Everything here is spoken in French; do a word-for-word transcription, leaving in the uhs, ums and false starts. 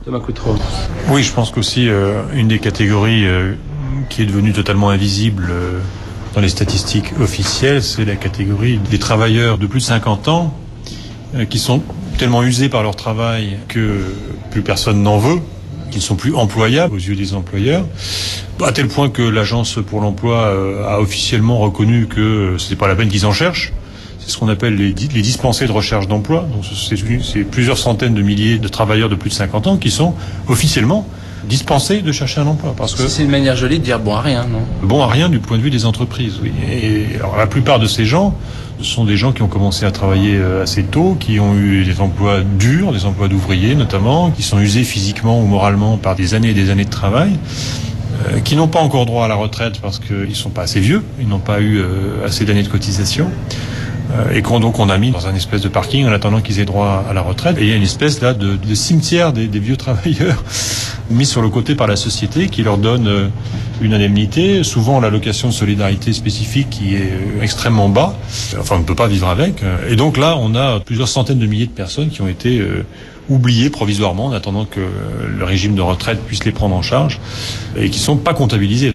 Thomas Coutreau. Oui, je pense qu'aussi euh, une des catégories euh, qui est devenue totalement invisible euh, dans les statistiques officielles, c'est la catégorie des travailleurs de plus de cinquante ans euh, qui sont tellement usés par leur travail que plus personne n'en veut, qu'ils ne sont plus employables aux yeux des employeurs, à tel point que l'Agence pour l'emploi euh, a officiellement reconnu que ce n'est pas la peine qu'ils en cherchent. C'est ce qu'on appelle les, les dispensés de recherche d'emploi. Donc c'est, c'est plusieurs centaines de milliers de travailleurs de plus de cinquante ans qui sont officiellement dispensés de chercher un emploi. Parce que c'est une manière jolie de dire bon à rien, non? Bon à rien du point de vue des entreprises, oui. Et alors, la plupart de ces gens, ce sont des gens qui ont commencé à travailler assez tôt, qui ont eu des emplois durs, des emplois d'ouvriers notamment, qui sont usés physiquement ou moralement par des années et des années de travail, euh, qui n'ont pas encore droit à la retraite parce qu'ils ne sont pas assez vieux, ils n'ont pas eu euh, assez d'années de cotisation. Et qu'on donc on a mis dans un espèce de parking en attendant qu'ils aient droit à la retraite. Et il y a une espèce là de, de cimetière des, des vieux travailleurs mis sur le côté par la société qui leur donne une indemnité, souvent l'allocation de solidarité spécifique qui est extrêmement bas. Enfin, on ne peut pas vivre avec. Et donc là, on a plusieurs centaines de milliers de personnes qui ont été euh, oubliées provisoirement en attendant que le régime de retraite puisse les prendre en charge et qui ne sont pas comptabilisées.